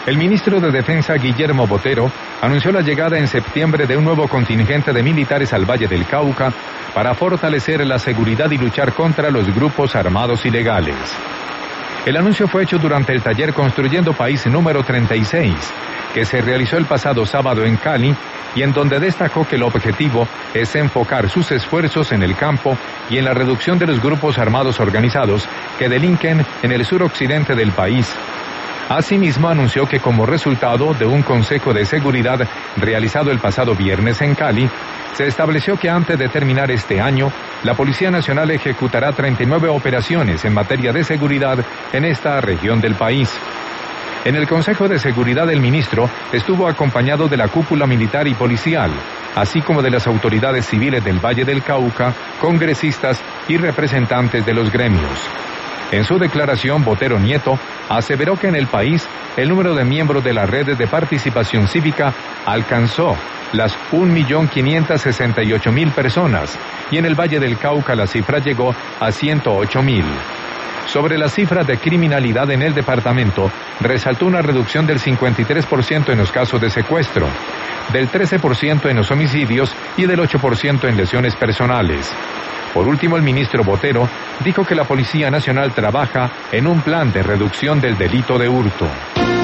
El ministro de Defensa, Guillermo Botero, anunció la llegada en septiembre de un nuevo contingente de militares al Valle del Cauca para fortalecer la seguridad y luchar contra los grupos armados ilegales. El anuncio fue hecho durante el taller Construyendo País número 36, que se realizó el pasado sábado en Cali y en donde destacó que el objetivo es enfocar sus esfuerzos en el campo y en la reducción de los grupos armados organizados que delinquen en el suroccidente del país. Asimismo, anunció que como resultado de un consejo de seguridad realizado el pasado viernes en Cali, se estableció que antes de terminar este año, la Policía Nacional ejecutará 39 operaciones en materia de seguridad en esta región del país. En el Consejo de Seguridad el ministro estuvo acompañado de la cúpula militar y policial, así como de las autoridades civiles del Valle del Cauca, congresistas y representantes de los gremios. En su declaración, Botero Nieto aseveró que en el país el número de miembros de las redes de participación cívica alcanzó las 1.568.000 personas y en el Valle del Cauca la cifra llegó a 108.000. Sobre las cifras de criminalidad en el departamento, resaltó una reducción del 53% en los casos de secuestro, del 13% en los homicidios y del 8% en lesiones personales. Por último, el ministro Botero dijo que la Policía Nacional trabaja en un plan de reducción del delito de hurto.